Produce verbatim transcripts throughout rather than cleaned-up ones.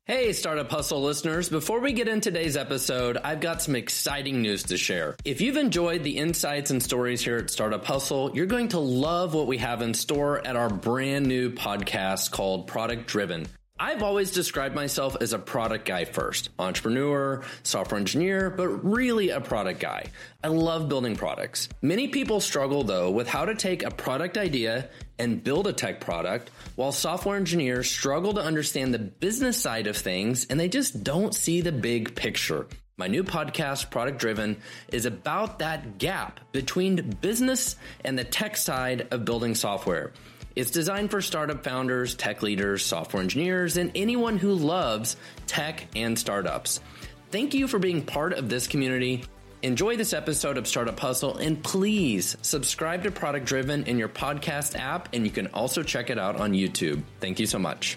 Hey, Startup Hustle listeners. Before we get into today's episode, I've got some exciting news to share. If you've enjoyed the insights and stories here at Startup Hustle, you're going to love what we have in store at our brand new podcast called Product Driven. I've always described myself as a product guy first, entrepreneur, software engineer, but really a product guy. I love building products. Many people struggle though with how to take a product idea and build a tech product, while software engineers struggle to understand the business side of things and they just don't see the big picture. My new podcast, Product Driven, is about that gap between business and the tech side of building software. It's designed for startup founders, tech leaders, software engineers, and anyone who loves tech and startups. Thank you for being part of this community. Enjoy this episode of Startup Hustle, and please subscribe to Product Driven in your podcast app, and you can also check it out on YouTube. Thank you so much.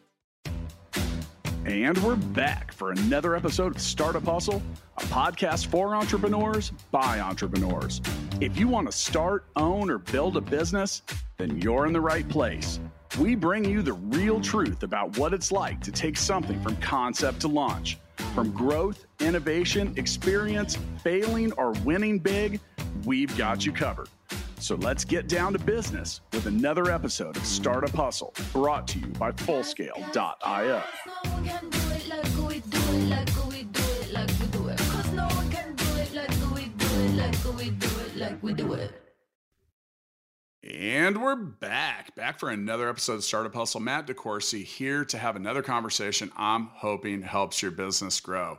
And we're back for another episode of Startup Hustle, a podcast for entrepreneurs by entrepreneurs. If you want to start, own, or build a business, then you're in the right place. We bring you the real truth about what it's like to take something from concept to launch. From growth, innovation, experience, failing, or winning big, we've got you covered. So let's get down to business with another episode of Startup Hustle, brought to you by Fullscale dot io. And we're back, back for another episode of Startup Hustle. Matt DeCoursey here to have another conversation I'm hoping helps your business grow.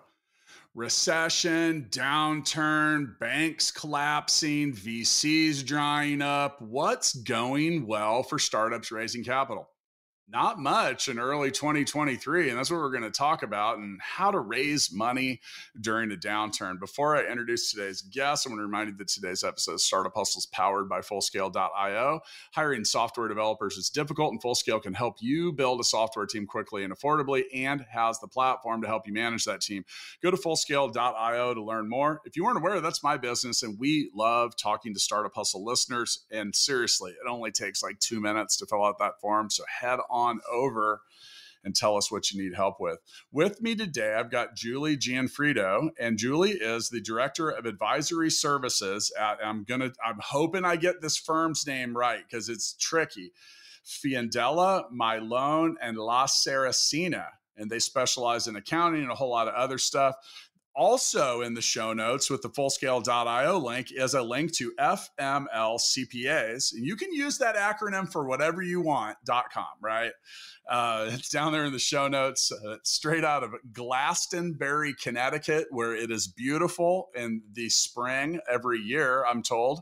Recession, downturn, banks collapsing, V Cs drying up. What's going well for startups raising capital? Not much in early twenty twenty-three, and that's what we're going to talk about and how to raise money during a downturn. Before I introduce today's guest, I want to remind you that today's episode of Startup Hustle is powered by Fullscale dot io. Hiring software developers is difficult, and Fullscale can help you build a software team quickly and affordably, and has the platform to help you manage that team. Go to Fullscale dot io to learn more. If you weren't aware, that's my business, and we love talking to Startup Hustle listeners. And seriously, it only takes like two minutes to fill out that form, so head on on over and tell us what you need help with. With me today, I've got Julie Gianfrido, and Julie is the Director of Advisory Services at, I'm gonna, I'm hoping I get this firm's name right because it's tricky, Fiandella, Milone, and La Saracena, and they specialize in accounting and a whole lot of other stuff. Also in the show notes with the Fullscale dot io link is a link to F M L C P As. And you can use that acronym for whatever you want, .com, right? Uh, it's down there in the show notes, uh, straight out of Glastonbury, Connecticut, where it is beautiful in the spring every year, I'm told.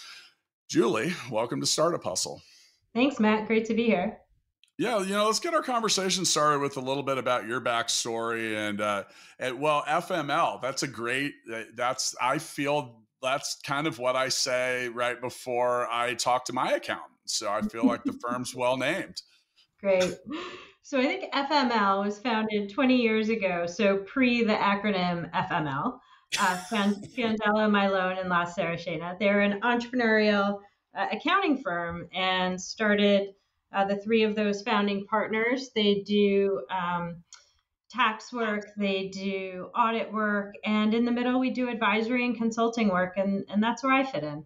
Julie, welcome to Startup Hustle. Thanks, Matt. Great to be here. Yeah, you know, let's get our conversation started with a little bit about your backstory and, uh, and well, F M L. That's a great. That's I feel that's kind of what I say right before I talk to my accountant. So I feel like the firm's well named. Great. So I think F M L was founded twenty years ago. So pre the acronym F M L, uh, Fiandella, Milone, and La Saracena. They're an entrepreneurial uh, accounting firm and started. Uh, the three of those founding partners, they do um, tax work, they do audit work, and in the middle, we do advisory and consulting work, and, and that's where I fit in.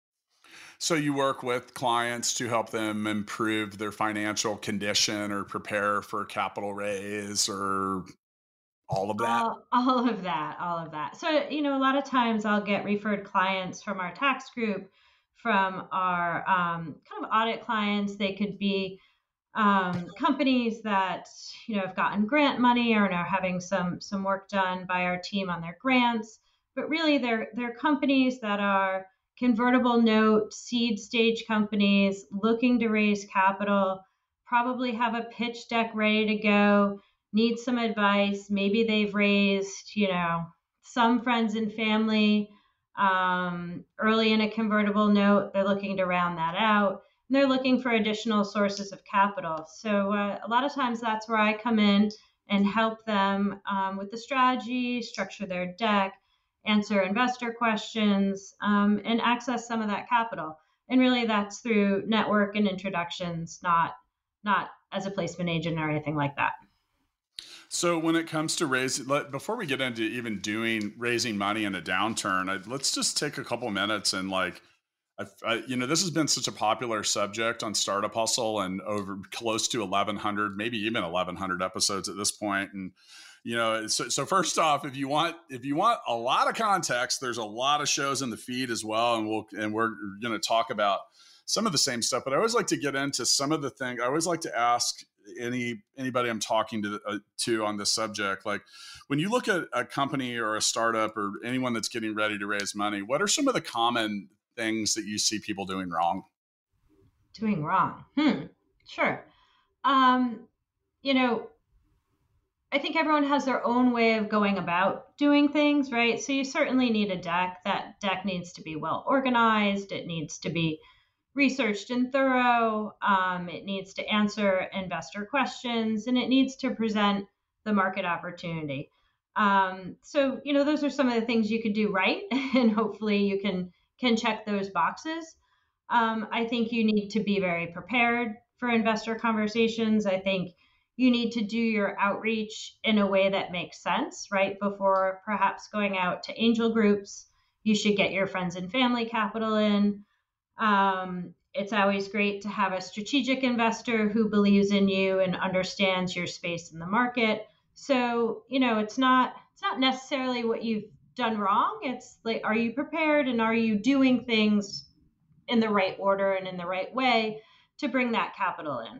So you work with clients to help them improve their financial condition or prepare for a capital raise or all of that? All, all of that, all of that. So, you know, a lot of times I'll get referred clients from our tax group, from our um, kind of audit clients. They could be um, companies that, you know, have gotten grant money or are having some some work done by our team on their grants. But really, they're they're companies that are convertible note, seed stage companies looking to raise capital, probably have a pitch deck ready to go, need some advice. Maybe they've raised, you know, some friends and family um, early in a convertible note. They're looking to round that out. And they're looking for additional sources of capital. So uh, a lot of times that's where I come in and help them um, with the strategy, structure their deck, answer investor questions, um, and access some of that capital. And really that's through network and introductions, not not as a placement agent or anything like that. So when it comes to raising, let, before we get into even doing raising money in a downturn, I, let's just take a couple minutes and like, I, I, you know, this has been such a popular subject on Startup Hustle and over close to eleven hundred, maybe even eleven hundred episodes at this point. And you know, so, so first off, if you want if you want a lot of context, there's a lot of shows in the feed as well, and we'll and we're going to talk about some of the same stuff. But I always like to get into some of the things. I always like to ask any anybody I'm talking to uh, to on this subject, like when you look at a company or a startup or anyone that's getting ready to raise money, what are some of the common things that you see people doing wrong? Doing wrong? Hmm. Sure. Um, you know. I think everyone has their own way of going about doing things, right? So you certainly need a deck. That deck needs to be well organized. It needs to be researched and thorough. Um, it needs to answer investor questions, and it needs to present the market opportunity. Um, so, you know, those are some of the things you could do right, and hopefully you can can check those boxes. Um, I think you need to be very prepared for investor conversations. I think you need to do your outreach in a way that makes sense, right? Before perhaps going out to angel groups, you should get your friends and family capital in. Um, it's always great to have a strategic investor who believes in you and understands your space in the market. So, you know, it's not it's not necessarily what you've done wrong. It's like, are you prepared and are you doing things in the right order and in the right way to bring that capital in?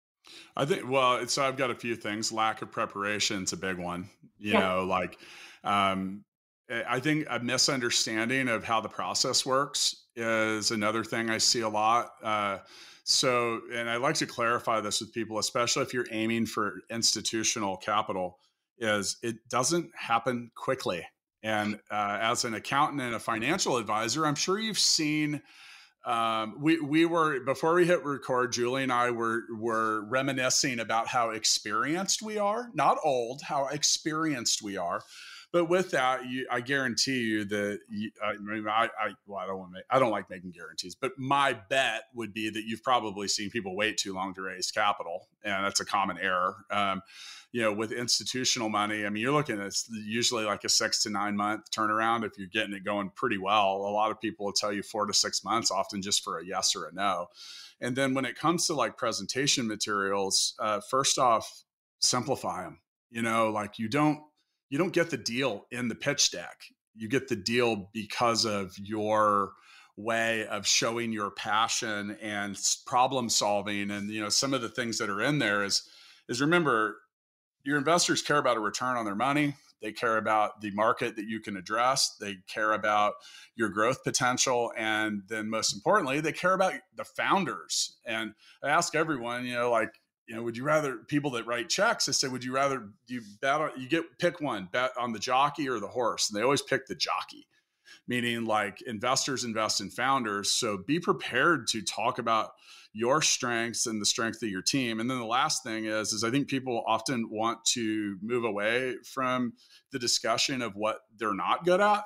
I think, well, so I've got a few things. Lack of preparation is a big one. You Yeah. know, like, um, I think a misunderstanding of how the process works is another thing I see a lot. Uh, so, and I like to clarify this with people, especially if you're aiming for institutional capital, is it doesn't happen quickly. And uh, as an accountant and a financial advisor, I'm sure you've seen Um, we we were before we hit record, Julie and I were were reminiscing about how experienced we are, not old, how experienced we are. But with that, you, I guarantee you that you, I, mean, I, I well, I don't want to make, I don't like making guarantees, but my bet would be that you've probably seen people wait too long to raise capital, and that's a common error. Um, you know, with institutional money, I mean, you're looking at usually like a six to nine month turnaround. If you're getting it going pretty well, a lot of people will tell you four to six months, often just for a yes or a no. And then when it comes to like presentation materials, uh, first off, simplify them. You know, like you don't, you don't get the deal in the pitch deck. You get the deal because of your way of showing your passion and problem solving. And, you know, some of the things that are in there is, is remember, your investors care about a return on their money. They care about the market that you can address. They care about your growth potential. And then most importantly, they care about the founders. And I ask everyone, you know, like, you know, would you rather, people that write checks, I say, would you rather you bet on, you get, pick one, bet on the jockey or the horse? And they always pick the jockey, meaning like investors invest in founders. So be prepared to talk about your strengths and the strength of your team. And then the last thing is, is I think people often want to move away from the discussion of what they're not good at.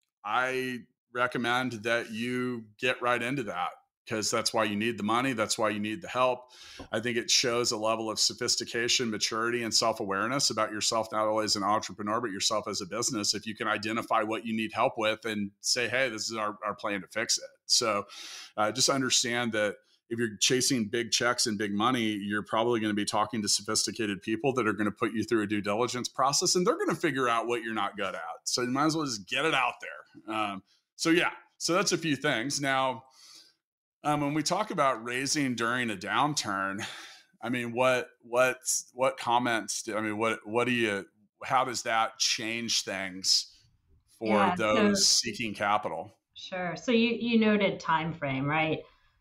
I recommend that you get right into that, because that's why you need the money. That's why you need the help. I think it shows a level of sophistication, maturity, and self-awareness about yourself, not only as an entrepreneur, but yourself as a business. If you can identify what you need help with and say, hey, this is our, our plan to fix it. So uh, just understand that if you're chasing big checks and big money, you're probably going to be talking to sophisticated people that are going to put you through a due diligence process, and they're going to figure out what you're not good at. So you might as well just get it out there. Um, so yeah, so that's a few things. Now, Um, when we talk about raising during a downturn, I mean, what what what comments? Do, I mean, what what do you? How does that change things for Yeah, those so seeking capital? sure. So you you noted time frame, right?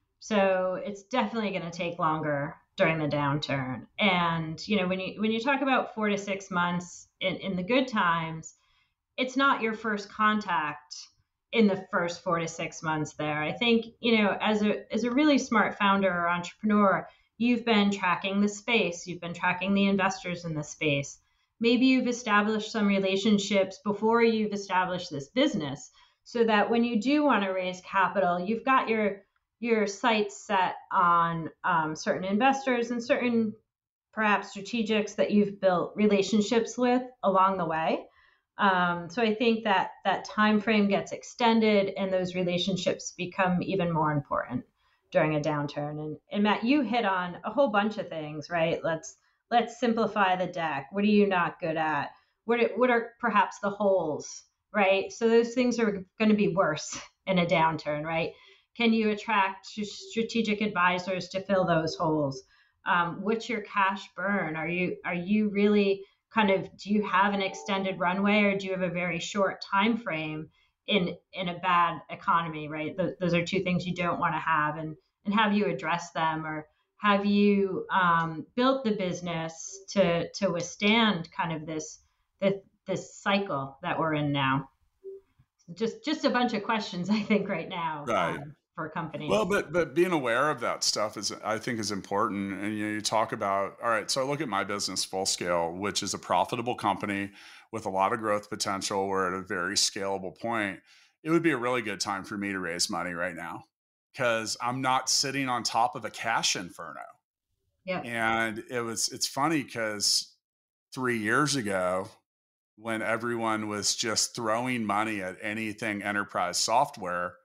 So it's definitely going to take longer during the downturn. And you know, when you when you talk about four to six months in, in the good times, it's not your first contact in the first four to six months there. I think, you know, as a as a really smart founder or entrepreneur, you've been tracking the space, you've been tracking the investors in the space. Maybe you've established some relationships before you've established this business, so that when you do want to raise capital, you've got your your sights set on um, certain investors and certain perhaps strategics that you've built relationships with along the way. Um, so I think that that time frame gets extended and those relationships become even more important during a downturn. And, and Matt, you hit on a whole bunch of things, right? Let's let's simplify the deck. What are you not good at? What are, what are perhaps the holes, right? So those things are going to be worse in a downturn, right? Can you attract strategic advisors to fill those holes? Um, what's your cash burn? Are you are you really kind of, do you have an extended runway, or do you have a very short time frame in in a bad economy, right? Th- those are two things you don't want to have, and and have you addressed them, or have you um, built the business to to withstand kind of this this this cycle that we're in now? Just just a bunch of questions, I think, right now, Right. um, for companies. Well, but but being aware of that stuff is, I think, is important. And you know, you talk about, all right, so I look at my business, Full Scale, which is a profitable company with a lot of growth potential. We're at a very scalable point. It would be a really good time for me to raise money right now, because I'm not sitting on top of a cash inferno. Yeah. And it was it's funny because three years ago, when everyone was just throwing money at anything enterprise software,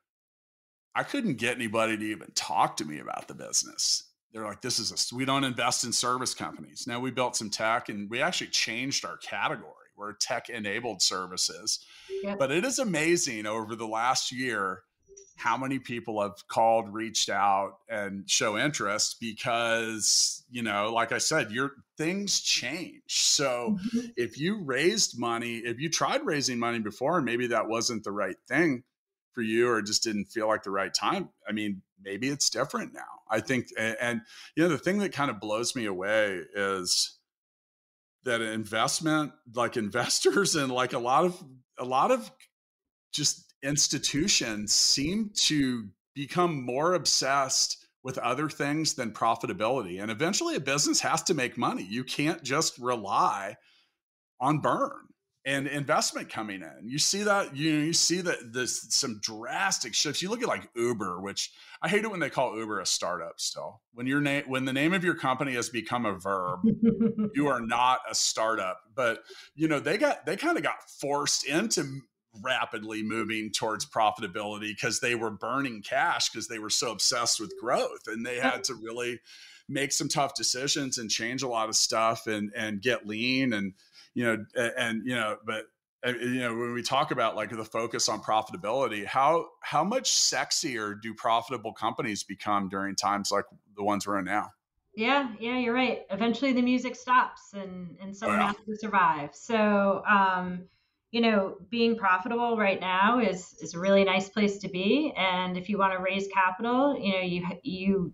I couldn't get anybody to even talk to me about the business. They're like, this is a, we don't invest in service companies. Now we built some tech, and we actually changed our category. We're tech enabled services. Yep. But it is amazing over the last year how many people have called, reached out, and show interest, because, you know, like I said, your things change. So Mm-hmm. if you raised money, if you tried raising money before and maybe that wasn't the right thing for you, or just didn't feel like the right time, I mean, maybe it's different now. I think, and, and you know, the thing that kind of blows me away is that investment, like investors and like a lot of, a lot of just institutions seem to become more obsessed with other things than profitability. And eventually a business has to make money. You can't just rely on burn and investment coming in. You see that, you know, you see that there's some drastic shifts. You look at like Uber, which I hate it when they call Uber a startup still. When your name, when the name of your company has become a verb, you are not a startup. But, you know, they got, they kind of got forced into rapidly moving towards profitability because they were burning cash because they were so obsessed with growth, and they had to really make some tough decisions and change a lot of stuff and, and get lean and, you know, and, and, you know, but, you know, when we talk about like the focus on profitability, how, how much sexier do profitable companies become during times like the ones we're in now? Yeah, yeah, you're right. Eventually the music stops and, and someone Oh, yeah. has to survive. So, um, you know, being profitable right now is, is a really nice place to be. And if you want to raise capital, you know, you, you,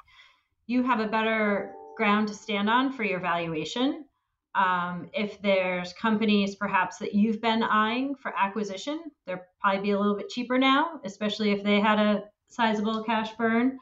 you have a better ground to stand on for your valuation. Um, if there's companies perhaps that you've been eyeing for acquisition, they'll probably be a little bit cheaper now, especially if they had a sizable cash burn.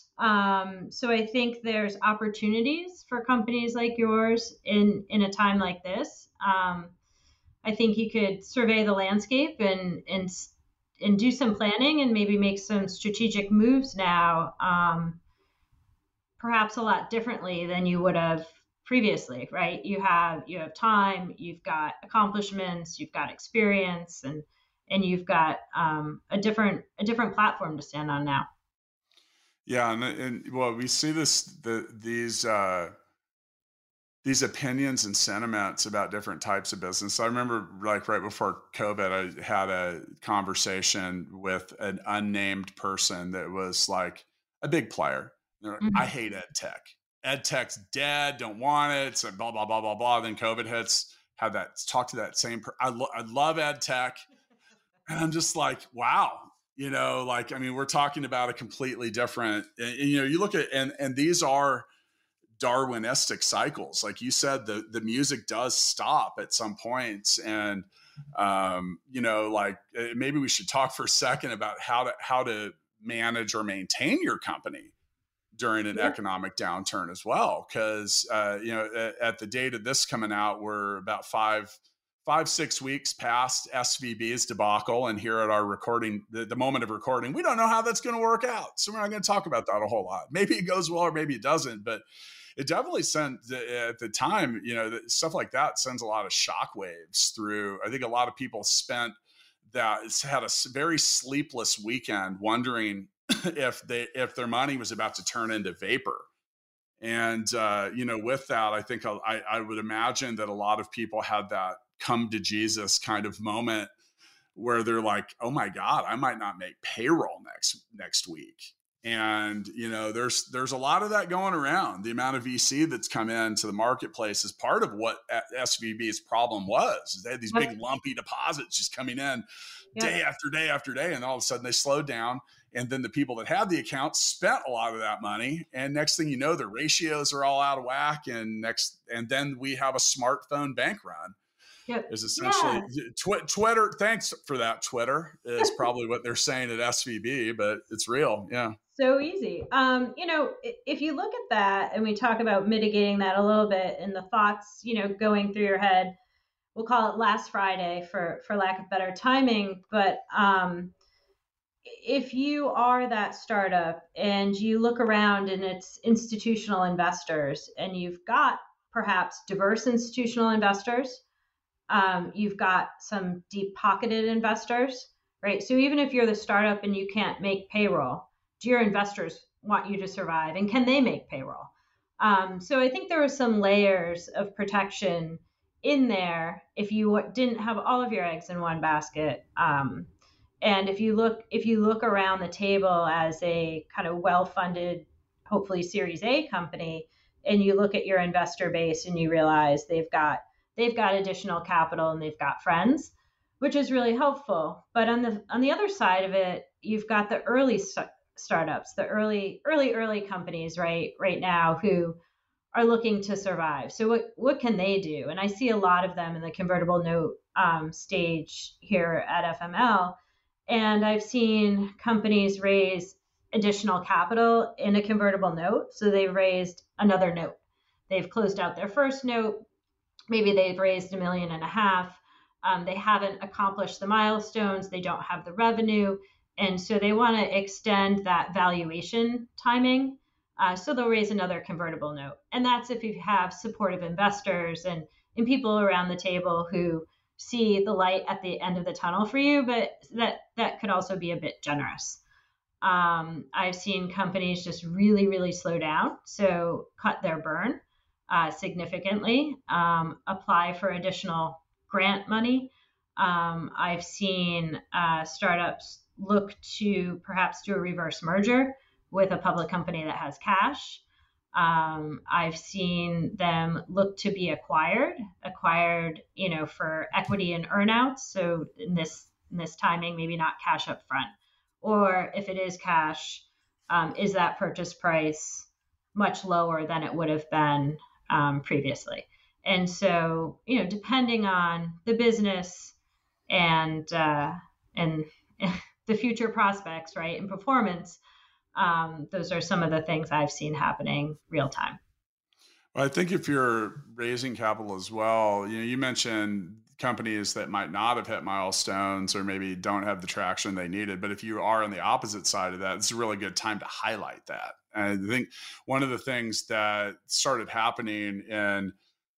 Um, so I think there's opportunities for companies like yours in, in a time like this. Um, I think you could survey the landscape and, and, and do some planning and maybe make some strategic moves now, um, perhaps a lot differently than you would have previously, right? You have, you have time, you've got accomplishments, you've got experience, and, and you've got, um, a different, a different platform to stand on now. Yeah. And, and well, we see this, the, these, uh, these opinions and sentiments about different types of business. I remember like right before COVID, I had a conversation with an unnamed person that was like a big player. They're like, Mm-hmm. I hate ed tech. Ed tech's dead. Don't want it. So blah, blah, blah, blah, blah. Then COVID hits, had that talk to that same, per- I, lo- I love ed tech. And I'm just like, wow, you know, like, I mean, we're talking about a completely different, and, and, you know, you look at, and, and these are Darwinistic cycles. Like you said, the, the music does stop at some points. And, um, you know, like maybe we should talk for a second about how to, how to manage or maintain your company during an Yeah. economic downturn as well. Cause, uh, you know, at, at the date of this coming out, we're about five, five, six weeks past S V B's debacle. And here at our recording, the, the moment of recording, we don't know how that's going to work out. So we're not going to talk about that a whole lot. Maybe it goes well or maybe it doesn't, but it definitely sent at the time, you know, stuff like that sends a lot of shockwaves through. I think a lot of people spent that had a very sleepless weekend wondering if they, if their money was about to turn into vapor. And, uh, you know, with that, I think I, I would imagine that a lot of people had that come to Jesus kind of moment where they're like, oh my God, I might not make payroll next, next week. And, you know, there's, there's a lot of that going around. The amount of V C that's come into the marketplace is part of what S V B's problem was. They had these big lumpy deposits just coming in yeah. day after day after day. And all of a sudden they slowed down. And then the people that had the accounts spent a lot of that money. And next thing you know, the ratios are all out of whack. And next, and then we have a smartphone bank run. Yep. Is essentially yeah. tw- Twitter. Thanks for that. Twitter is probably what they're saying at S V B, but it's real. Yeah. So easy. Um, you know, if you look at that and we talk about mitigating that a little bit and the thoughts, you know, going through your head, we'll call it last Friday for, for lack of better timing. But um, if you are that startup and you look around and it's institutional investors and you've got perhaps diverse institutional investors, Um, you've got some deep-pocketed investors, right? So even if you're the startup and you can't make payroll, do your investors want you to survive? And can they make payroll? Um, so I think there are some layers of protection in there if you didn't have all of your eggs in one basket. Um, and if you look, if you look around the table as a kind of well-funded, hopefully Series A company, and you look at your investor base and you realize they've got they've got additional capital and they've got friends, which is really helpful. But on the on the other side of it, you've got the early st- startups, the early, early, early companies right right now who are looking to survive. So what, what can they do? And I see a lot of them in the convertible note um, stage here at F M L. And I've seen companies raise additional capital in a convertible note. So they've raised another note. They've closed out their first note. Maybe they've raised a million and a half. Um, they haven't accomplished the milestones. They don't have the revenue. And so they want to extend that valuation timing. Uh, so they'll raise another convertible note. And that's if you have supportive investors and, and people around the table who see the light at the end of the tunnel for you, but that, that could also be a bit generous. Um, I've seen companies just really, really slow down. So cut their burn. Uh, significantly, um, apply for additional grant money. Um, I've seen uh, startups look to perhaps do a reverse merger with a public company that has cash. Um, I've seen them look to be acquired, acquired, you know, for equity and earnouts. So in this in this timing, maybe not cash up front, or if it is cash, um, is that purchase price much lower than it would have been Um, previously. And so, you know, depending on the business and uh, and the future prospects, right, and performance, um, those are some of the things I've seen happening real time. Well, I think if you're raising capital as well, you know, you mentioned companies that might not have hit milestones or maybe don't have the traction they needed. But if you are on the opposite side of that, it's a really good time to highlight that. And I think one of the things that started happening in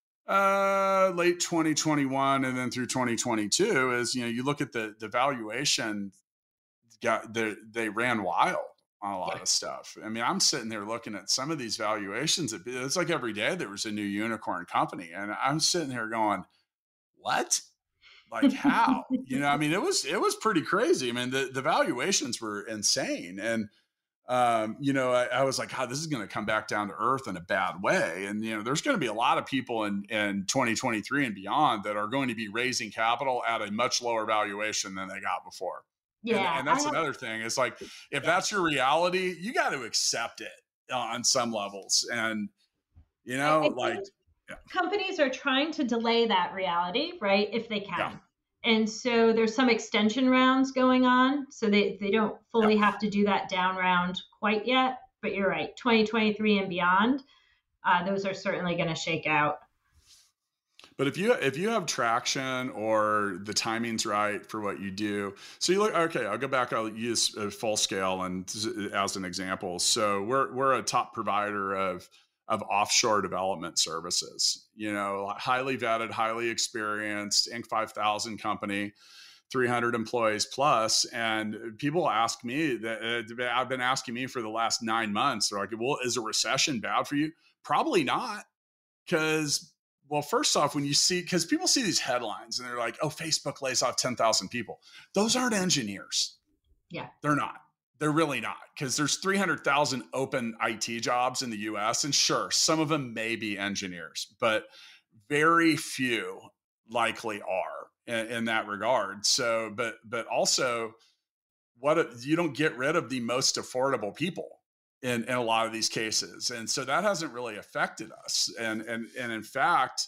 uh, late twenty twenty-one and then through twenty twenty-two is, you know, you look at the, the valuation, got the, they ran wild on a lot yeah. of stuff. I mean, I'm sitting there looking at some of these valuations. It's like every day there was a new unicorn company. And I'm sitting here going, what? Like how? You know, I mean, it was, it was pretty crazy. I mean, the, the valuations were insane. And, um, you know, I, I was like, God, this is going to come back down to earth in a bad way. And, you know, there's going to be a lot of people in, in twenty twenty-three and beyond that are going to be raising capital at a much lower valuation than they got before. Yeah. And, and that's have, another thing. It's like, if yeah. that's your reality, you got to accept it on some levels. And, you know, I, I like yeah. companies are trying to delay that reality, right? If they can. Yeah. And so there's some extension rounds going on. So they, they don't fully yeah. have to do that down round quite yet. But you're right, twenty twenty-three and beyond, uh, those are certainly going to shake out. But if you if you have traction or the timing's right for what you do, so you look, okay, I'll go back, I'll use a full scale and as an example. So we're we're a top provider of of offshore development services, you know, highly vetted, highly experienced, Inc five thousand company, three hundred employees plus. And people ask me that uh, I've been asking me for the last nine months. They're like, well, is a recession bad for you? Probably not. Because, well, first off, when you see, because people see these headlines and they're like, oh, Facebook lays off ten thousand people. Those aren't engineers. Yeah. They're not. They're really not, because there's three hundred thousand open I T jobs in the U S. And sure, some of them may be engineers, but very few likely are in, in that regard. So, but, but also what you don't get rid of the most affordable people in, in a lot of these cases. And so that hasn't really affected us. And, and, and in fact,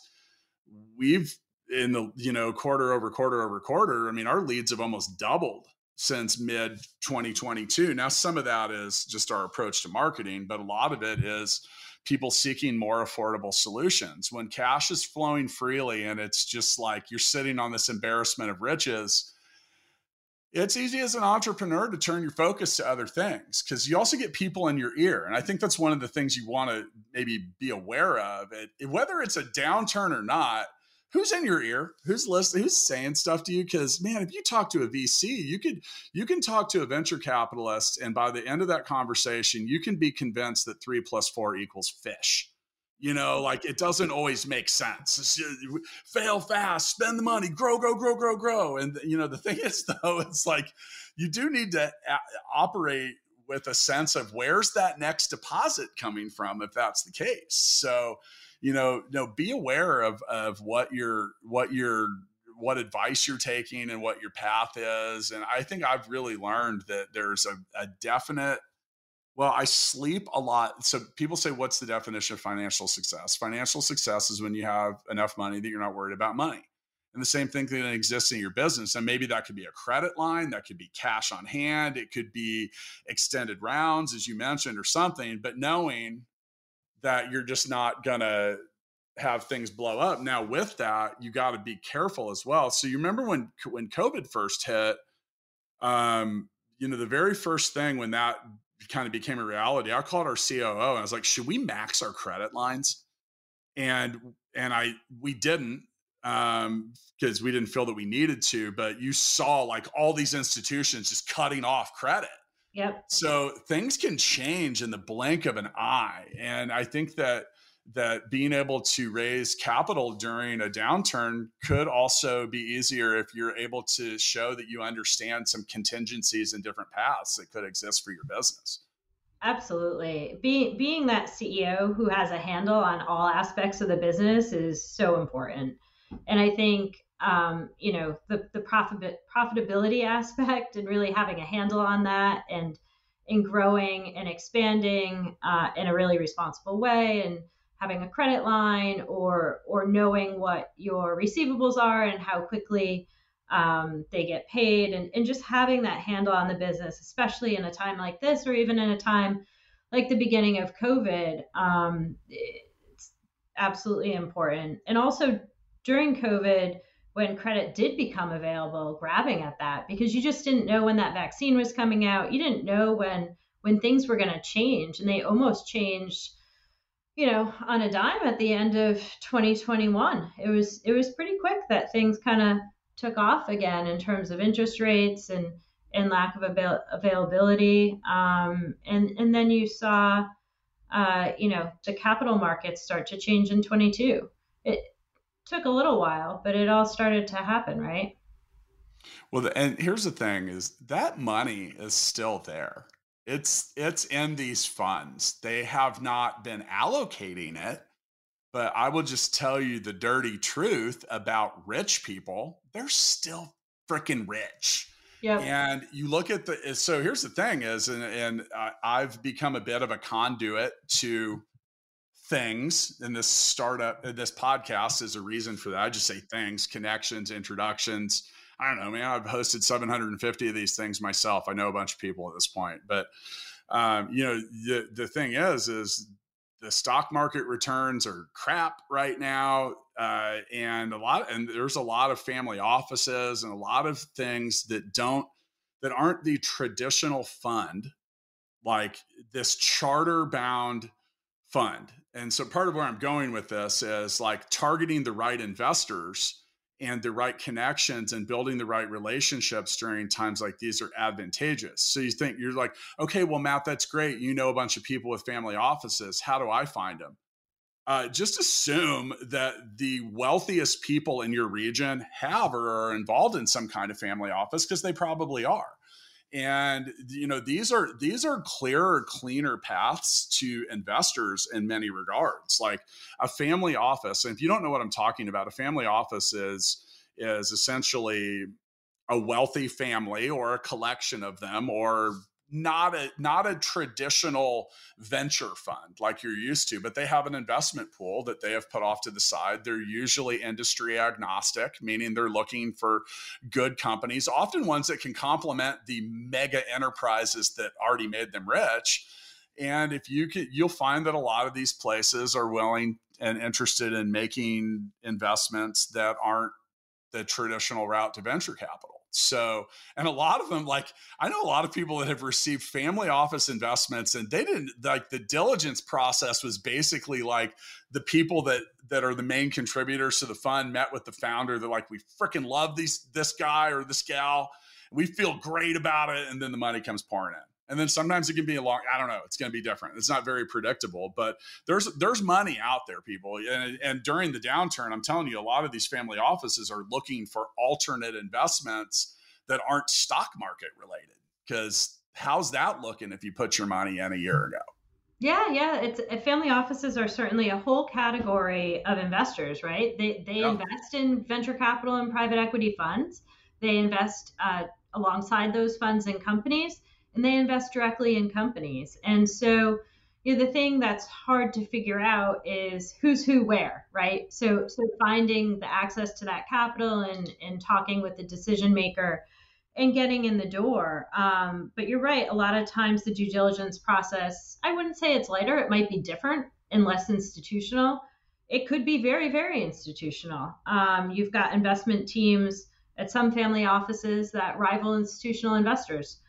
we've in the, you know, quarter over quarter over quarter, I mean, our leads have almost doubled since mid twenty twenty-two. Now, some of that is just our approach to marketing, but a lot of it is people seeking more affordable solutions. When cash is flowing freely and it's just like you're sitting on this embarrassment of riches, it's easy as an entrepreneur to turn your focus to other things, because you also get people in your ear. And I think that's one of the things you want to maybe be aware of. It, whether it's a downturn or not, who's in your ear? Who's listening? Who's saying stuff to you? Because man, if you talk to a V C, you could you can talk to a venture capitalist, and by the end of that conversation, you can be convinced that three plus four equals fish. You know, like it doesn't always make sense. It's, fail fast, spend the money, grow, grow, grow, grow, grow. And you know, the thing is, though, it's like you do need to a- operate with a sense of where's that next deposit coming from, if that's the case. So. You know, no, be aware of of what your what your what advice you're taking and what your path is. And I think I've really learned that there's a, a definite. Well, I sleep a lot. So people say, "What's the definition of financial success?" Financial success is when you have enough money that you're not worried about money. And the same thing that exists in your business. And maybe that could be a credit line, that could be cash on hand, it could be extended rounds, as you mentioned, or something. But knowing that you're just not going to have things blow up. Now, with that, you got to be careful as well. So you remember when, when COVID first hit, um, you know, the very first thing when that kind of became a reality, I called our C O O and I was like, should we max our credit lines? And, and I, we didn't, um, because we didn't feel that we needed to, but you saw like all these institutions just cutting off credit. Yep. So things can change in the blink of an eye. And I think that that being able to raise capital during a downturn could also be easier if you're able to show that you understand some contingencies and different paths that could exist for your business. Absolutely. Being being that C E O who has a handle on all aspects of the business is so important. And I think Um, you know, the, the profit, profitability aspect and really having a handle on that and in growing and expanding uh, in a really responsible way, and having a credit line or or knowing what your receivables are and how quickly um, they get paid, and, and just having that handle on the business, especially in a time like this, or even in a time like the beginning of COVID, um, it's absolutely important. And also during COVID, when credit did become available, grabbing at that, because you just didn't know when that vaccine was coming out. You didn't know when when things were going to change, and they almost changed, you know, on a dime at the end of twenty twenty-one. It was it was pretty quick that things kind of took off again in terms of interest rates and and lack of avail- availability. Um, and and then you saw, uh, you know, the capital markets start to change in twenty-two. It took a little while, but it all started to happen, right? Well, the, and here's the thing is that money is still there. It's it's in these funds. They have not been allocating it, but I will just tell you the dirty truth about rich people. They're still freaking rich. Yeah. And you look at the, so here's the thing is, and, and uh, I've become a bit of a conduit to things, and this startup, this podcast is a reason for that. I just say things, connections, introductions. I don't know, man, I've hosted seven hundred fifty of these things myself. I know a bunch of people at this point, but um, you know, the, the thing is, is the stock market returns are crap right now. Uh, and a lot, and there's a lot of family offices and a lot of things that don't, that aren't the traditional fund, like this charter bound fund. And so part of where I'm going with this is like targeting the right investors and the right connections and building the right relationships during times like these are advantageous. So you think you're like, okay, well, Matt, that's great. You know a bunch of people with family offices. How do I find them? Uh, just assume that the wealthiest people in your region have or are involved in some kind of family office, because they probably are. And, you know, these are these are clearer, cleaner paths to investors in many regards. Like a family office, and if you don't know what I'm talking about, a family office is is essentially a wealthy family or a collection of them, or not a not a traditional venture fund like you're used to, but they have an investment pool that they have put off to the side. They're usually industry agnostic, meaning they're looking for good companies, often ones that can complement the mega enterprises that already made them rich. And if you can, you'll find that a lot of these places are willing and interested in making investments that aren't the traditional route to venture capital. So, and a lot of them, like, I know a lot of people that have received family office investments, and they didn't, like, the diligence process was basically like the people that, that are the main contributors to the fund met with the founder. They're like, we freaking love these, this guy or this gal. We feel great about it. And then the money comes pouring in. And then sometimes it can be a long, I don't know, it's going to be different. It's not very predictable, but there's there's money out there, people. And, and during the downturn, I'm telling you, a lot of these family offices are looking for alternate investments that aren't stock market related. Because how's that looking if you put your money in a year ago? Yeah, yeah. It's family offices are certainly a whole category of investors, right? They they Yeah. invest in venture capital and private equity funds. They invest uh, alongside those funds in companies, and they invest directly in companies. And so, you know, the thing that's hard to figure out is who's who where, right? So, so finding the access to that capital and, and talking with the decision maker and getting in the door. Um, but you're right. A lot of times the due diligence process, I wouldn't say it's lighter. It might be different and less institutional. It could be very, very institutional. Um, you've got investment teams at some family offices that rival institutional investors.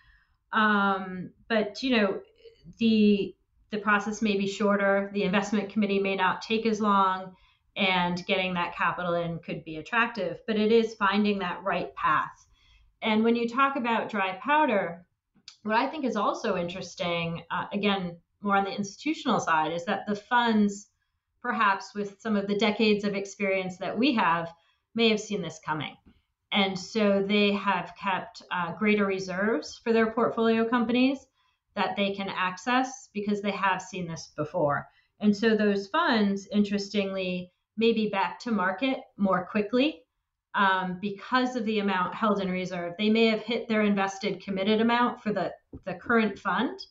Um, but you know, the the process may be shorter. The investment committee may not take as long, and getting that capital in could be attractive. But it is finding that right path. And when you talk about dry powder, what I think is also interesting, uh, again, more on the institutional side, is that the funds, perhaps with some of the decades of experience that we have, may have seen this coming. And so they have kept uh, greater reserves for their portfolio companies that they can access because they have seen this before. And so those funds, interestingly, may be back to market more quickly um, because of the amount held in reserve. They may have hit their invested committed amount for the, the current fund,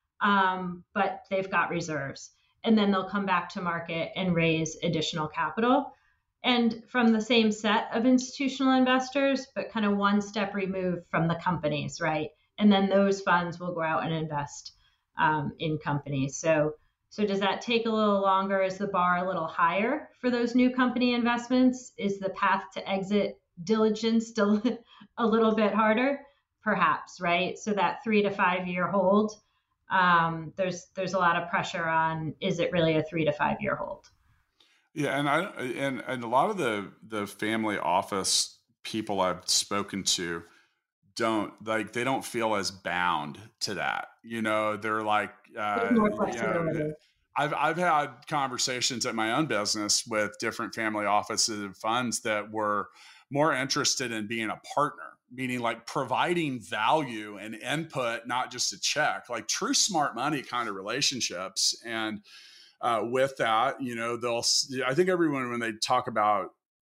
um, but they've got reserves. And then they'll come back to market and raise additional capital. And from the same set of institutional investors, but kind of one step removed from the companies, right? And then those funds will go out and invest um, in companies. So, so does that take a little longer? Is the bar a little higher for those new company investments? Is the path to exit diligence still a little bit harder? Perhaps, right? So that three to five year hold, um, there's there's a lot of pressure on, is it really a three to five year hold? Yeah, and I and and a lot of the the family office people I've spoken to don't like they don't feel as bound to that. You know, they're like, uh, More you know, flexibility. I've I've had conversations at my own business with different family offices and funds that were more interested in being a partner, meaning like providing value and input, not just a check, like true smart money kind of relationships. And Uh, with that, you know, they'll, I think everyone, when they talk about,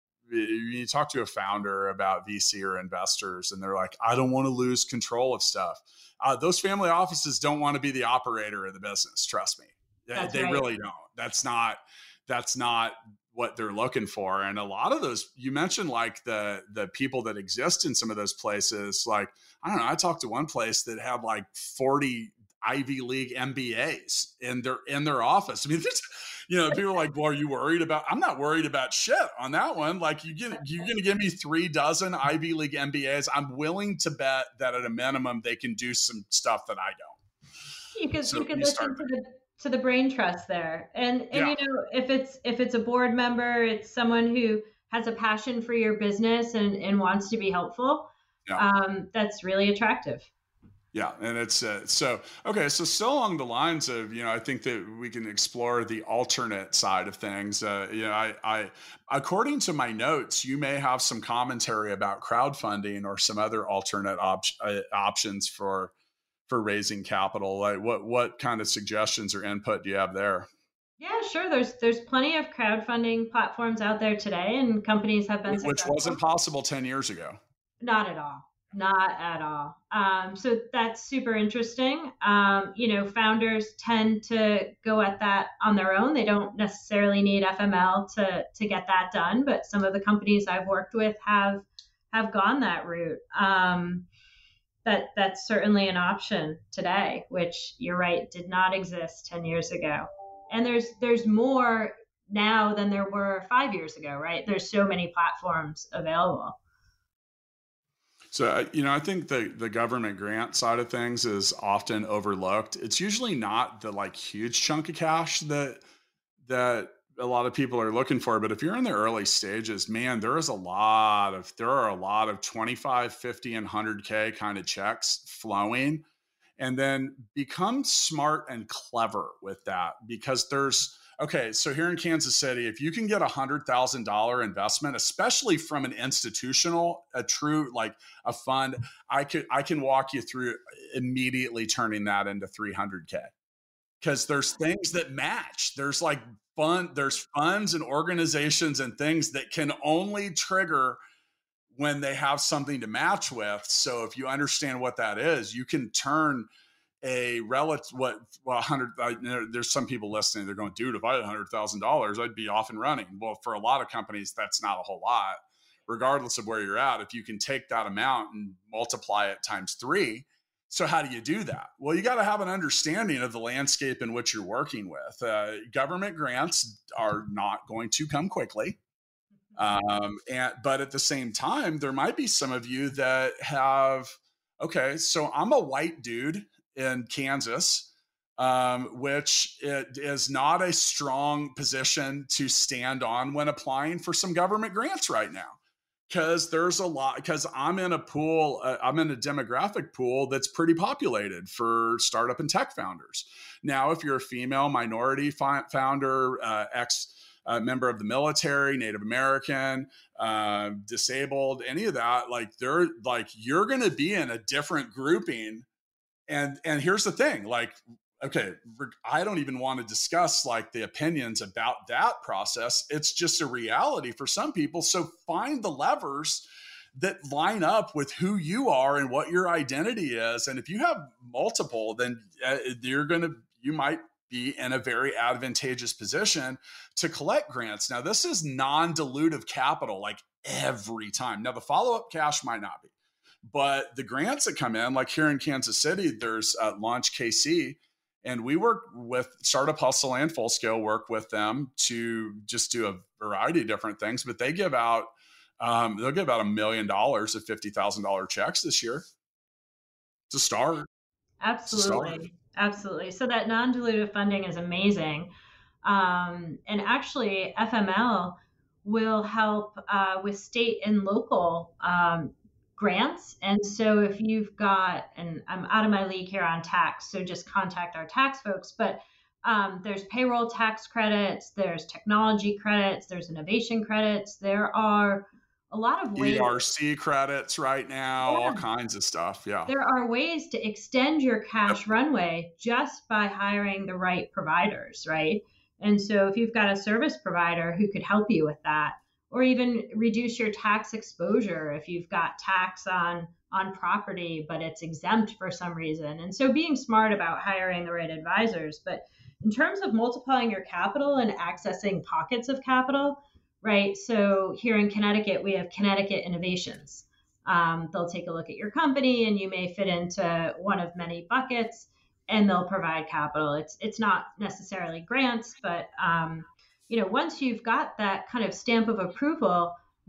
you talk to a founder about V C or investors and they're like, I don't want to lose control of stuff. Uh, those family offices don't want to be the operator of the business. Trust me. That's They right. really don't. That's not, that's not what they're looking for. And a lot of those, you mentioned like the, the people that exist in some of those places, like, I don't know, I talked to one place that had like forty Ivy League M B As in their in their office. I mean, this, you know, people are like, "Well, are you worried about?" I'm not worried about shit on that one. Like, you get you're going to give me three dozen Ivy League M B As. I'm willing to bet that at a minimum they can do some stuff that I don't. You could So you could you listen start to the to the brain trust there. And and Yeah. you know, if it's if it's a board member, it's someone who has a passion for your business and, and wants to be helpful. Yeah. Um, that's really attractive. Yeah, and it's uh, so okay. So still along the lines of, you know, I think that we can explore the alternate side of things. Uh, you know, I, I, according to my notes, you may have some commentary about crowdfunding or some other alternate op- uh, options for for raising capital. Like, what what kind of suggestions or input do you have there? Yeah, sure. There's there's plenty of crowdfunding platforms out there today, and companies have been Wh- Which wasn't successful. possible ten years ago. Not at all. Not at all. Um, so that's super interesting. Um, you know, founders tend to go at that on their own. They don't necessarily need F M L to to get that done, but some of the companies I've worked with have have gone that route. Um, that that's certainly an option today, which you're right, did not exist ten years ago. And there's there's more now than there were five years ago, right? There's so many platforms available. So, uh, you know, I think the the government grant side of things is often overlooked. It's usually not the like huge chunk of cash that that a lot of people are looking for, but if you're in the early stages, man, there is a lot of there are a lot of twenty-five, fifty and one hundred K kind of checks flowing, and then become smart and clever with that, because there's okay, so here in Kansas City, if you can get a hundred thousand dollar investment, especially from an institutional, a true like a fund, I could I can walk you through immediately turning that into three hundred K, because there's things that match. There's like fun, there's funds and organizations and things that can only trigger when they have something to match with. So if you understand what that is, you can turn a relative what well one hundred I, you know, there's some people listening, they're going, dude, if I had one hundred thousand dollars I'd be off and running. Well, for a lot of companies that's not a whole lot, regardless of where you're at. If you can take that amount and multiply it times three. So how do you do that? Well, you got to have an understanding of the landscape in which you're working with. Uh, government grants are not going to come quickly. Um, and but at the same time, there might be some of you that have, okay, so I'm a white dude in Kansas, um, which it is not a strong position to stand on when applying for some government grants right now. Because there's a lot, because I'm in a pool, uh, I'm in a demographic pool that's pretty populated for startup and tech founders. Now, if you're a female minority fi- founder, uh, ex uh, member of the military, Native American, uh, disabled, any of that, like they're like, you're going to be in a different grouping. And, and here's the thing, like, okay, I don't even want to discuss like the opinions about that process. It's just a reality for some people. So find the levers that line up with who you are and what your identity is. And if you have multiple, then you're going to, you might be in a very advantageous position to collect grants. Now, this is non-dilutive capital, like every time. Now, the follow-up cash might not be, but the grants that come in, like here in Kansas City, there's uh, Launch K C, and we work with Startup Hustle and Full Scale, work with them to just do a variety of different things, but they give out, um, they'll give out a million dollars of fifty thousand dollars checks this year. It's a start. It's a start. Absolutely. Absolutely. So that non-dilutive funding is amazing. Um, and actually, F M L will help uh, with state and local um, grants. And so if you've got, and I'm out of my league here on tax, so just contact our tax folks, but um, there's payroll tax credits, there's technology credits, there's innovation credits. There are a lot of ways. E R C credits right now, Yeah. all kinds of stuff. Yeah. There are ways to extend your cash runway just by hiring the right providers, right? And so if you've got a service provider who could help you with that, or even reduce your tax exposure if you've got tax on on property, but it's exempt for some reason. And so being smart about hiring the right advisors. But in terms of multiplying your capital and accessing pockets of capital, right? So here in Connecticut, we have Connecticut Innovations. Um, they'll take a look at your company and you may fit into one of many buckets and they'll provide capital. It's it's not necessarily grants, but um, you know, once you've got that kind of stamp of approval,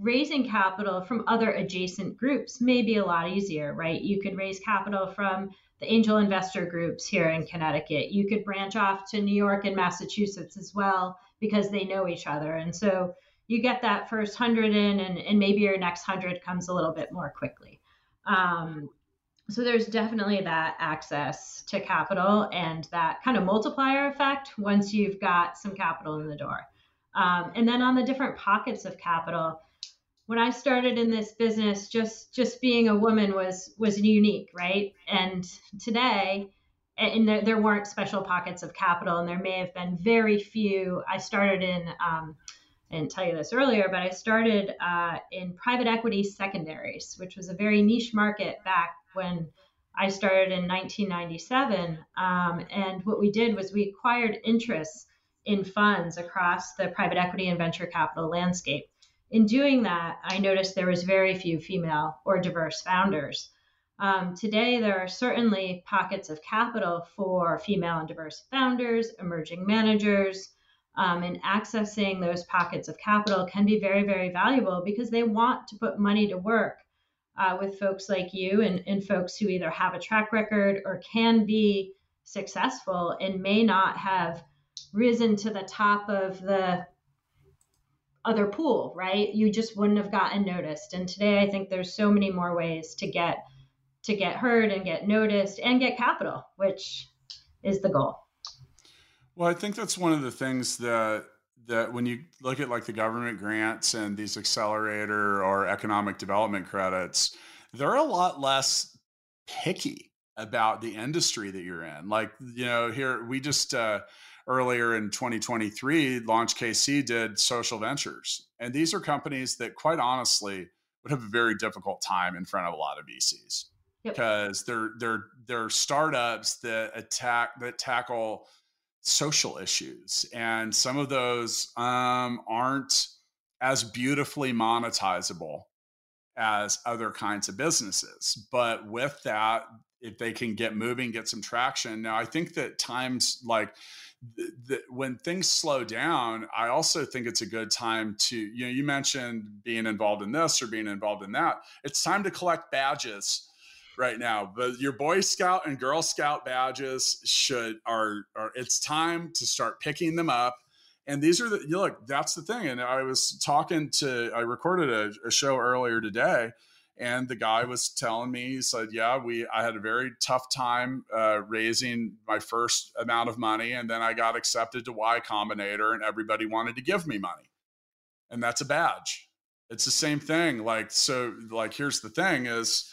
raising capital from other adjacent groups may be a lot easier, right? You could raise capital from the angel investor groups here in Connecticut. You could branch off to New York and Massachusetts as well because they know each other. And so you get that first hundred in, and, and maybe your next hundred comes a little bit more quickly. Um, so there's definitely that access to capital and that kind of multiplier effect once you've got some capital in the door. Um, and then on the different pockets of capital, when I started in this business, just just being a woman was was unique, right? And today, and there, there weren't special pockets of capital, and there may have been very few. I started in, um, I didn't tell you this earlier, but I started uh, in private equity secondaries, which was a very niche market back when I started in nineteen ninety-seven. Um, and what we did was we acquired interests in funds across the private equity and venture capital landscape. In doing that, I noticed there was very few female or diverse founders. Um, today, there are certainly pockets of capital for female and diverse founders, emerging managers, um, and accessing those pockets of capital can be very, very valuable because they want to put money to work uh, with folks like you and, and folks who either have a track record or can be successful and may not have risen to the top of the other pool, right? You just wouldn't have gotten noticed. And today I think there's so many more ways to get to get heard and get noticed and get capital, which is the goal. Well, I think that's one of the things that that when you look at like the government grants and these accelerator or economic development credits, they're a lot less picky about the industry that you're in. Like, you know, here we just uh earlier in twenty twenty-three, Launch K C did social ventures. And these are companies that quite honestly would have a very difficult time in front of a lot of V Cs. Yep. Because they're they're they're startups that attack that tackle social issues. And some of those um, aren't as beautifully monetizable as other kinds of businesses. But with that, if they can get moving, get some traction. Now, I think that times like The, the, when things slow down, I also think it's a good time to, you know, you mentioned being involved in this or being involved in that. It's time to collect badges right now, but your Boy Scout and Girl Scout badges should are, are it's time to start picking them up. And these are the, you know, look, that's the thing. And I was talking to, I recorded a, a show earlier today. And the guy was telling me, he said, yeah, we, I had a very tough time uh, raising my first amount of money. And then I got accepted to Y Combinator and everybody wanted to give me money. And that's a badge. It's the same thing. Like, so like, here's the thing is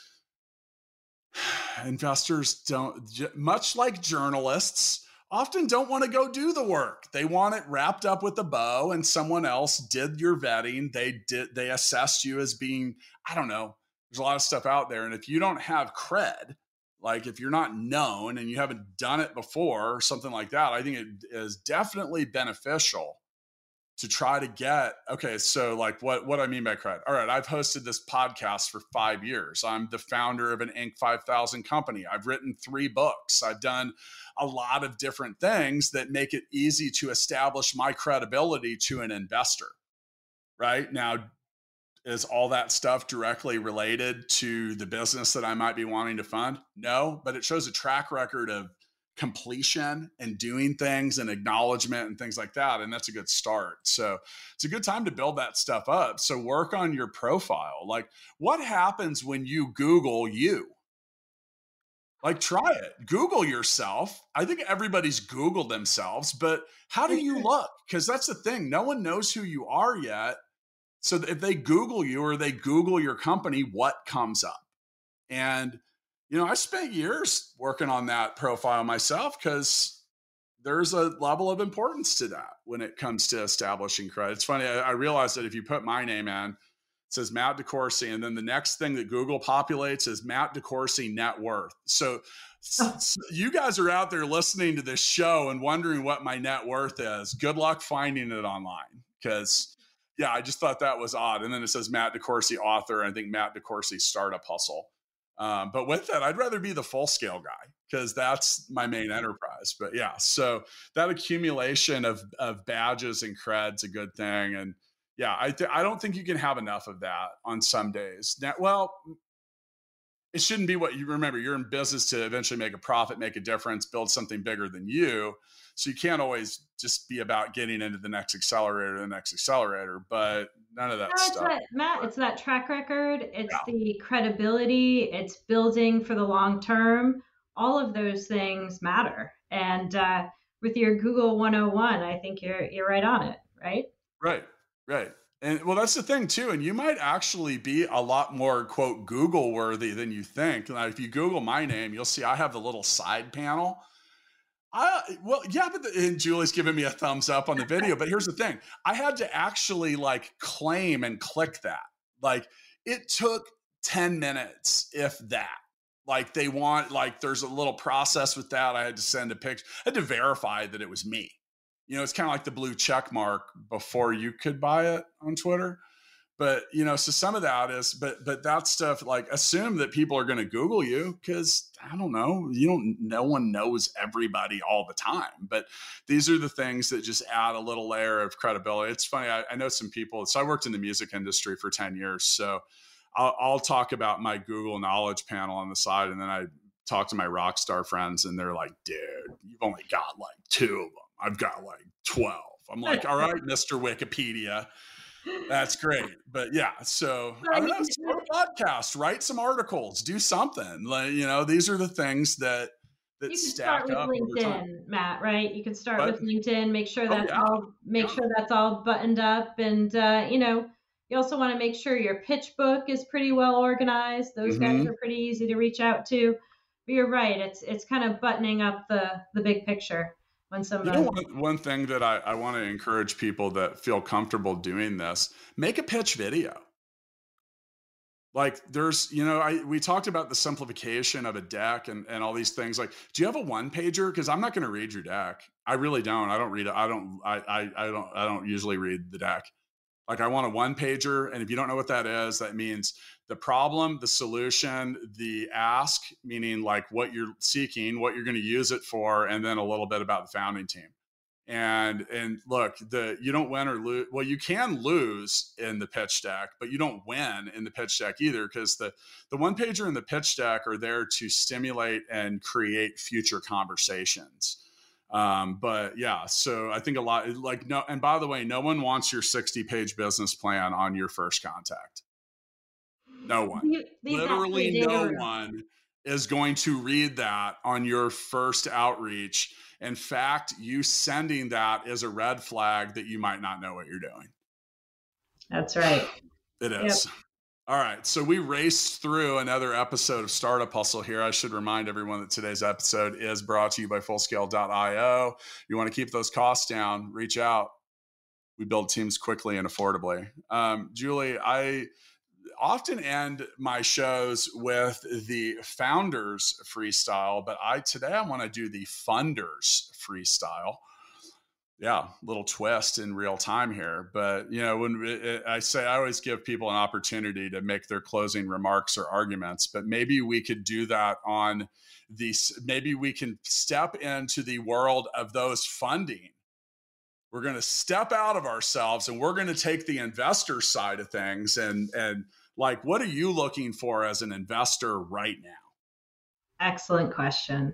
investors don't, much like journalists, often don't want to go do the work. They want it wrapped up with a bow and someone else did your vetting. They did, they assessed you as being, I don't know, there's a lot of stuff out there. And if you don't have cred, like if you're not known and you haven't done it before or something like that, I think it is definitely beneficial to try to get, okay, so like what, what I mean by cred. All right, I've hosted this podcast for five years. I'm the founder of an Inc five thousand company. I've written three books. I've done a lot of different things that make it easy to establish my credibility to an investor, right? Now, is all that stuff directly related to the business that I might be wanting to fund? No, but it shows a track record of completion and doing things and acknowledgement and things like that. And that's a good start. So it's a good time to build that stuff up. So work on your profile. Like what happens when you Google you? Like try it. Google yourself. I think everybody's Googled themselves, but how do you look? Because that's the thing. No one knows who you are yet. So if they Google you or they Google your company, what comes up? And, you know, I spent years working on that profile myself because there's a level of importance to that when it comes to establishing credit. It's funny. I, I realized that if you put my name in, it says Matt DeCoursey, and then the next thing that Google populates is Matt DeCoursey net worth. So, so you guys are out there listening to this show and wondering what my net worth is. Good luck finding it online because yeah, I just thought that was odd. And then it says Matt DeCoursey author, and I think Matt DeCoursey startup hustle. Um, but with that, I'd rather be the full scale guy because that's my main enterprise. But yeah, so that accumulation of, of badges and cred's a good thing. And yeah, I, th- I don't think you can have enough of that on some days. Now, well, it shouldn't be what you remember. You're in business to eventually make a profit, make a difference, build something bigger than you. So you can't always just be about getting into the next accelerator, the next accelerator, but none of that No, it's stuff. that, Matt, it's that track record. It's Yeah. the credibility. It's building for the long term. All of those things matter. And uh, with your Google one oh one, I think you're you're right on it, right? Right, right. And well, that's the thing too. And you might actually be a lot more quote Google worthy than you think. Like if you Google my name, you'll see I have the little side panel. I well, yeah, but the, and Julie's giving me a thumbs up on the video. But here's the thing: I had to actually like claim and click that. Like it took ten minutes, if that. Like they want, like there's a little process with that. I had to send a picture. I had to verify that it was me. You know, it's kind of like the blue check mark before you could buy it on Twitter. But, you know, so some of that is, but, but that stuff, like assume that people are going to Google you because I don't know, you don't, no one knows everybody all the time, but these are the things that just add a little layer of credibility. It's funny. I, I know some people, so I worked in the music industry for ten years. So I'll, I'll talk about my Google knowledge panel on the side. And then I talk to my rock star friends and they're like, dude, you've only got like two of them. I've got like twelve. I'm like, all right, Mister Wikipedia. That's great. But yeah, so I don't know, start a podcast, write some articles, do something. Like, you know, these are the things that that You can stack start with up LinkedIn, Matt, right? You can start But- with LinkedIn, make sure Oh, that's yeah. all make sure that's all buttoned up. And uh, you know, you also want to make sure your pitch book is pretty well organized. Those guys Mhm. are pretty easy to reach out to. But you're right, it's it's kind of buttoning up the the big picture. When You somebody know, one, one thing that I, I want to encourage people that feel comfortable doing this, make a pitch video. Like there's, you know, I we talked about the simplification of a deck and, and all these things. Like, do you have a one pager? Because I'm not going to read your deck. I really don't. I don't read it. I don't. I, I I don't. I don't usually read the deck. Like I want a one pager, and if you don't know what that is, that means the problem, the solution, the ask, meaning like what you're seeking, what you're going to use it for, and then a little bit about the founding team. And and look, the you don't win or lose. Well, you can lose in the pitch deck, but you don't win in the pitch deck either, because the the one pager and the pitch deck are there to stimulate and create future conversations. Um, but yeah, so I think a lot like no, and by the way, no one wants your sixty page business plan on your first contact. No one, leave, leave literally no room. one is going to read that on your first outreach. In fact, you sending that is a red flag that you might not know what you're doing. That's right. It is. Yep. All right. So we raced through another episode of Startup Hustle here. I should remind everyone that today's episode is brought to you by Fullscale dot io. You want to keep those costs down, reach out. We build teams quickly and affordably. Um, Julie, I often end my shows with the founders freestyle, but I today I want to do the funders freestyle. Yeah, little twist in real time here. But, you know, when it, I say I always give people an opportunity to make their closing remarks or arguments, but maybe we could do that on these. Maybe we can step into the world of those funding. We're going to step out of ourselves and we're going to take the investor side of things. And, and like, what are you looking for as an investor right now? Excellent question.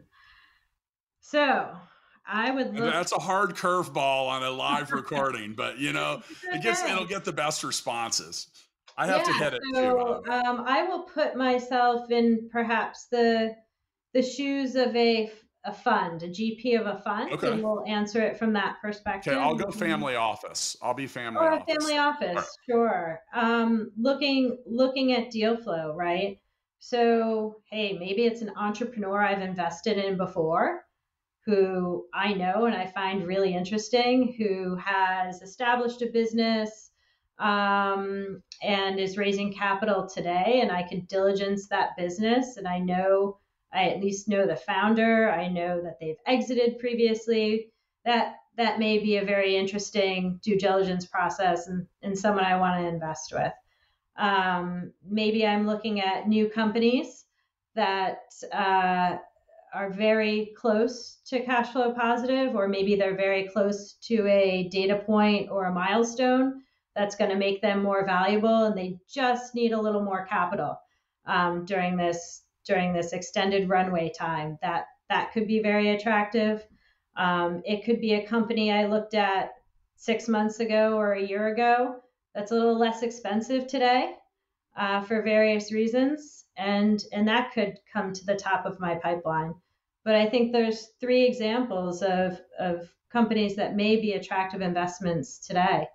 So, I would look. That's a hard curveball on a live recording, but you know, it gets it'll get the best responses. I have yeah, to hit it so, too. Um, I will put myself in perhaps the the shoes of a a fund, a G P of a fund, okay. And we'll answer it from that perspective. Okay, I'll go family office. I'll be family or office. Or family office, sure. Um, looking looking at deal flow, right? So, hey, maybe it's an entrepreneur I've invested in before, who I know and I find really interesting, who has established a business um, and is raising capital today, and I can diligence that business, and I know, I at least know the founder, I know that they've exited previously. That that may be a very interesting due diligence process and, and someone I want to invest with. Um, maybe I'm looking at new companies that uh, are very close to cash flow positive, or maybe they're very close to a data point or a milestone that's going to make them more valuable, and they just need a little more capital um, during this during this extended runway time. That that could be very attractive. Um, it could be a company I looked at six months ago or a year ago that's a little less expensive today uh, for various reasons, and and that could come to the top of my pipeline. But I think there's three examples of of companies that may be attractive investments today.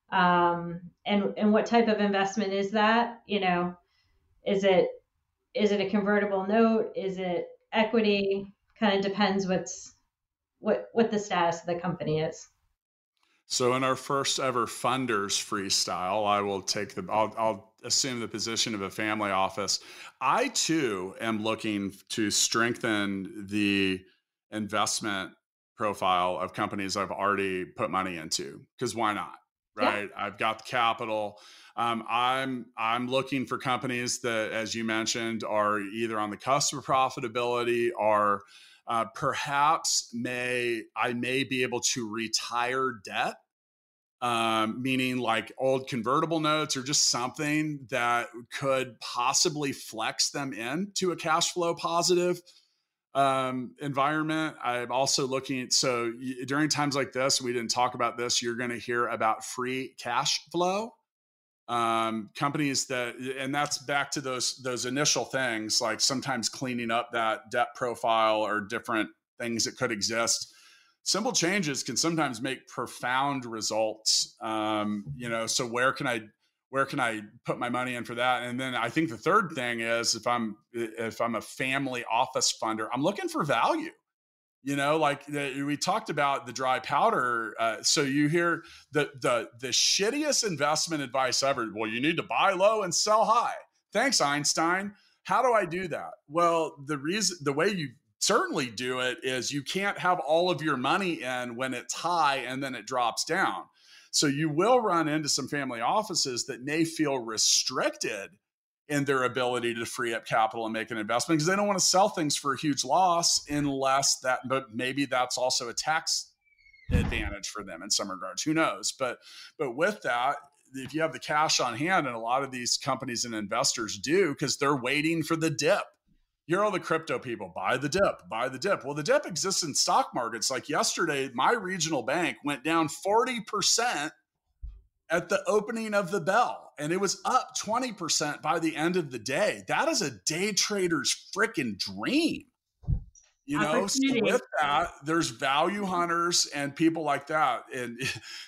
Um, and and what type of investment is that? You know, is it is it a convertible note? Is it equity? Kind of depends what's what what the status of the company is. So in our first ever funders freestyle, I will take the I'll, I'll assume the position of a family office. I too am looking to strengthen the investment profile of companies I've already put money into, because why not? Right? Yeah. I've got the capital. Um, I'm I'm looking for companies that, as you mentioned, are either on the cusp of profitability or uh, perhaps may I may be able to retire debt, um, meaning like old convertible notes or just something that could possibly flex them into a cash flow positive um, environment. I'm also looking at, so during times like this, we didn't talk about this, you're going to hear about free cash flow. Um, companies that, and that's back to those, those initial things, like sometimes cleaning up that debt profile or different things that could exist. Simple changes can sometimes make profound results. Um, you know, so where can I, where can I put my money in for that? And then I think the third thing is if I'm, if I'm a family office funder, I'm looking for value. You know, like the, we talked about the dry powder. Uh, so you hear the, the, the shittiest investment advice ever. Well, you need to buy low and sell high. Thanks, Einstein. How do I do that? Well, the reason, the way you certainly do it is you can't have all of your money in when it's high and then it drops down. So you will run into some family offices that may feel restricted in their ability to free up capital and make an investment because they don't want to sell things for a huge loss unless that, but maybe that's also a tax advantage for them in some regards. Who knows? But, but with that, if you have the cash on hand, and a lot of these companies and investors do, because they're waiting for the dip. You're all the crypto people, buy the dip, buy the dip. Well, the dip exists in stock markets. Like yesterday, my regional bank went down forty percent at the opening of the bell, and it was up twenty percent by the end of the day. That is a day trader's freaking dream. You know, so with that, there's value hunters and people like that. And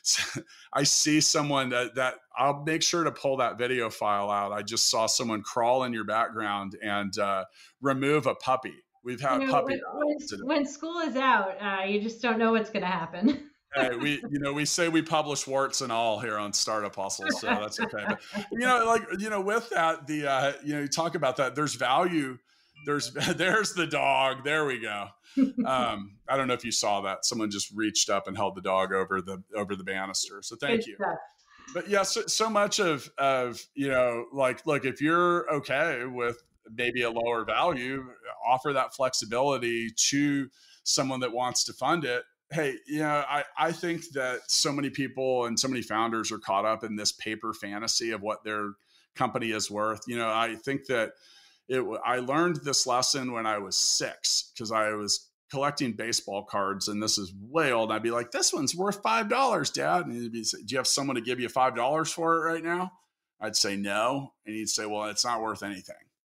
I see someone that, that I'll make sure to pull that video file out. I just saw someone crawl in your background and uh, remove a puppy. We've had you know, puppy. When, when school is out, uh, you just don't know what's going to happen. Hey, we, you know, we say we publish warts and all here on Startup Hustle, so that's okay. But, you know, like, you know, with that, the, uh, you know, you talk about that, there's value. There's, there's the dog. There we go. Um, I don't know if you saw that. Someone just reached up and held the dog over the, over the banister. So thank you. But yeah, so, so much of, of, you know, like, look, if you're okay with maybe a lower value, offer that flexibility to someone that wants to fund it. Hey, you know, I, I think that so many people and so many founders are caught up in this paper fantasy of what their company is worth. You know, I think that it, I learned this lesson when I was six because I was collecting baseball cards, and this is way old. And I'd be like, this one's worth five dollars, Dad. And he'd be, do you have someone to give you five dollars for it right now? I'd say no. And he'd say, well, it's not worth anything.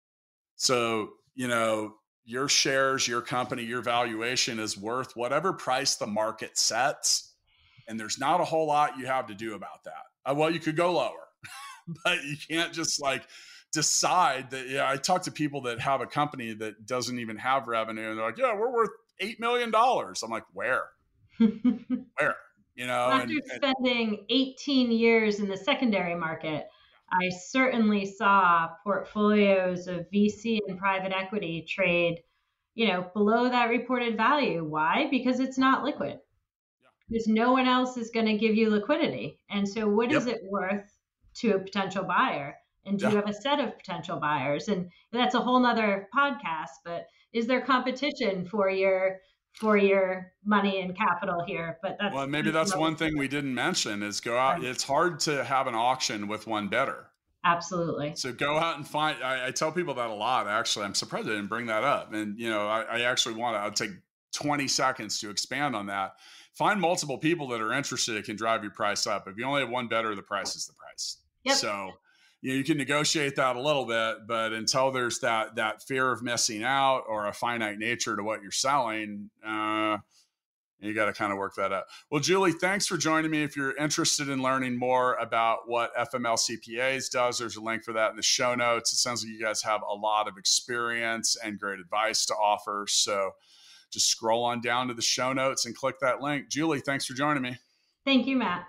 So, you know, your shares, your company, your valuation is worth whatever price the market sets. And there's not a whole lot you have to do about that. Uh, well, you could go lower, but you can't just like decide that. Yeah, I talk to people that have a company that doesn't even have revenue and they're like, yeah, we're worth eight million dollars. I'm like, where? Where? You know, after and, spending and, eighteen years in the secondary market, I certainly saw portfolios of V C and private equity trade, you know, below that reported value. Why? Because it's not liquid. Yeah. Because no one else is going to give you liquidity. And so what yep. is it worth to a potential buyer? And do yeah. you have a set of potential buyers? And that's a whole nother podcast, but is there competition for your for your money and capital here. But that's well, maybe that's one thing we didn't mention is go out. It's hard to have an auction with one bidder. Absolutely. So go out and find, I, I tell people that a lot, actually. I'm surprised I didn't bring that up. And, you know, I, I actually want to, I'll take twenty seconds to expand on that. Find multiple people that are interested. It can drive your price up. If you only have one bidder, the price is the price. Yep. So, you know, you can negotiate that a little bit, but until there's that, that fear of missing out or a finite nature to what you're selling, uh, you got to kind of work that out. Well, Julie, thanks for joining me. If you're interested in learning more about what F M L C P As does, there's a link for that in the show notes. It sounds like you guys have a lot of experience and great advice to offer. So just scroll on down to the show notes and click that link. Julie, thanks for joining me. Thank you, Matt.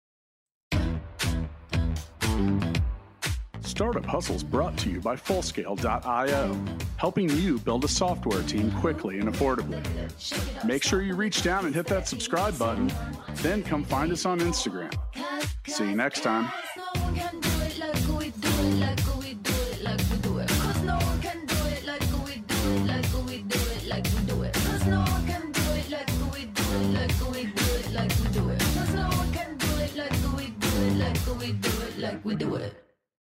Startup Hustles brought to you by Fullscale dot io, helping you build a software team quickly and affordably. Make sure you reach down and hit that subscribe button, then come find us on Instagram. See you next time.